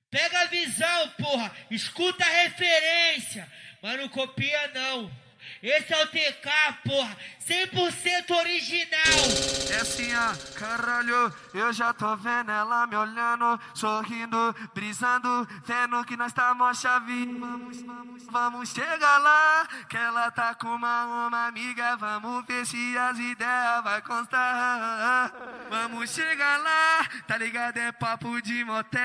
Pega a visão, porra. Escuta a referência. Mas não copia, não. Esse é o TK, porra. 100% original. É assim, caralho. Eu já tô vendo ela me olhando, sorrindo, brisando, vendo que nós tá mó chave. Vamos chegar lá, que ela tá com uma amiga. Vamos ver se as ideias vai constar. Vamos chegar lá, tá ligado? É papo de motel.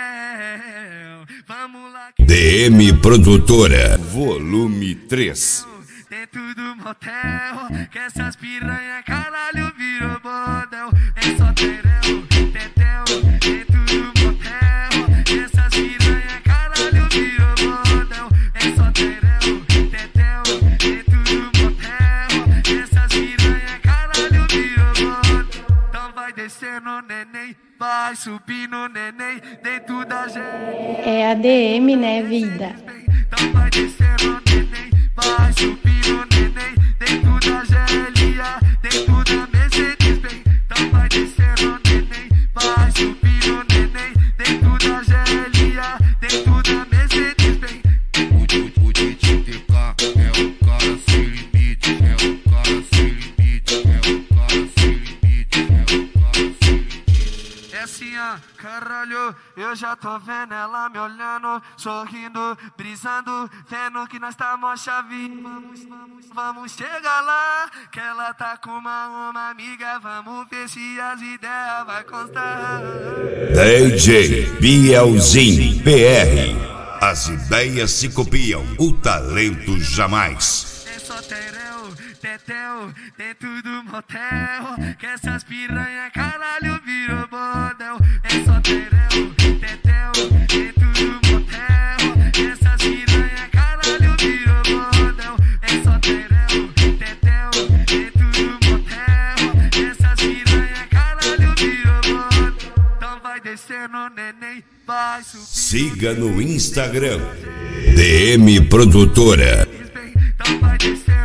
Vamos lá. DM Produtora, volume 3. Dentro do motel, que essas piranha caralho virou bordel. É só terel, tetel, dentro do motel, que essas piranha caralho virou bordel. É só terel, tetel, dentro do motel, que essas piranha caralho virou bordel. Então vai descendo neném, vai subindo neném, dentro da gente. É ADM, né, vida? Então vai descendo neném, vai subindo neném, dentro da GLA, dentro da Mercedes Benz. Então vai descendo neném, vai subindo neném, dentro da GLA, dentro da Mercedes Benz. O DJ TK é o cara sem limite, é o cara sem limite, é o cara sem limite, é o cara sem limite. É assim, caralho, eu já tô vendo ela me olhando, sorrindo, brisando, vendo que nós tá mó chave. Vamos chegar lá, que ela tá com uma amiga. Vamos ver se as ideias vai constar. DJ Bielzinho PR. As ideias se copiam, o talento jamais. É só terel, tetel, dentro do motel, que essas piranha caralho virou bordel. É só terel, tetel, dentro do motel, que essas piranha caralho virou bordel. É só terel, tetel, dentro do motel, que essas piranha caralho virou bordel. Então vai descendo neném, vai subir. Siga no Instagram, DM Produtora. Então vai descer.